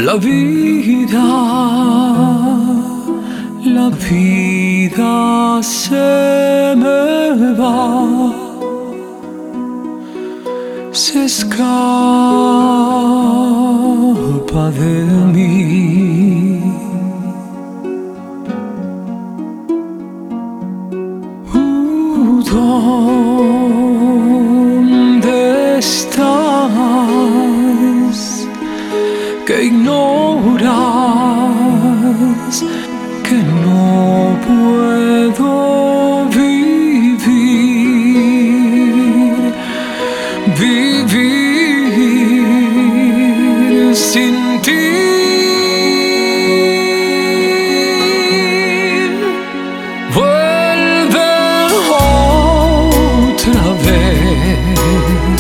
La vida se me va, se escapa de mí. ¿Dónde estás? Que ignoras que no puedo vivir sin ti. Vuelve otra vez,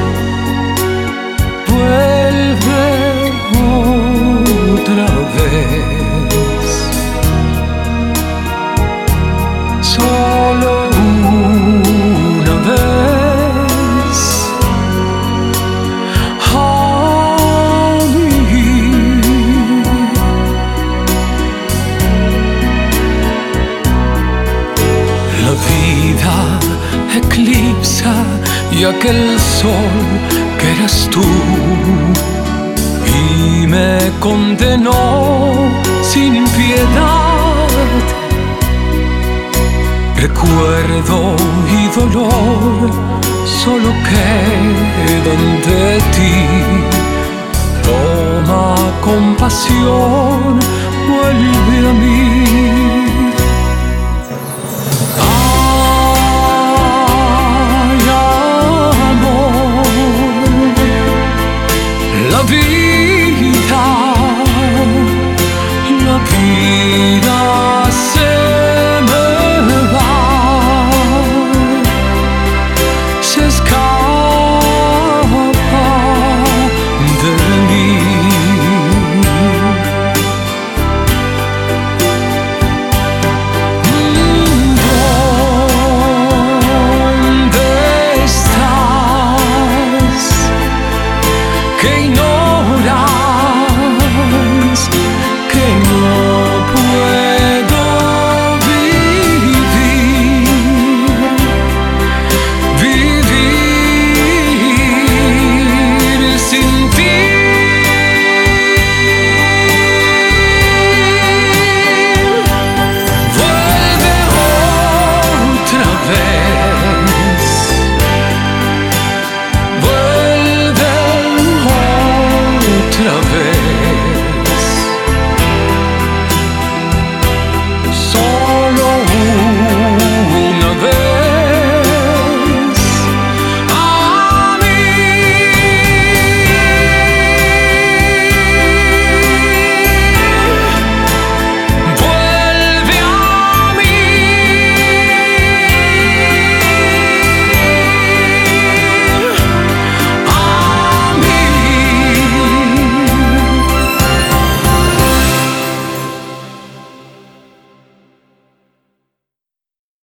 vuelve otra vez, solo una vez a mí. La vida eclipsa y aquel sol que eras tú y me condenó sin piedad. Recuerdo y dolor solo quedan de ti. Toma compasión, vuelve a mí.